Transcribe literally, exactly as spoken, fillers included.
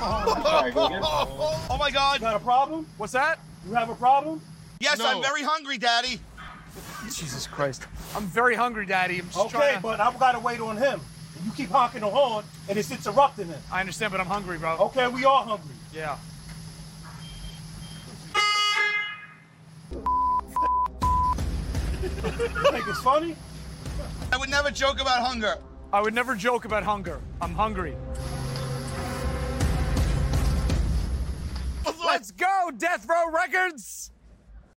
Sorry, go again. Oh my God. You got a problem? What's that? You have a problem? Yes, No. I'm very hungry, Daddy. Jesus Christ. I'm very hungry, Daddy. I'm just Okay, trying to... but I've got to wait on him. You keep honking the horn, and it's interrupting him. I understand, but I'm hungry, bro. Okay, we are hungry. Yeah. You think it's funny? I would never joke about hunger. I would never joke about hunger. I'm hungry. Let's go, Death Row Records!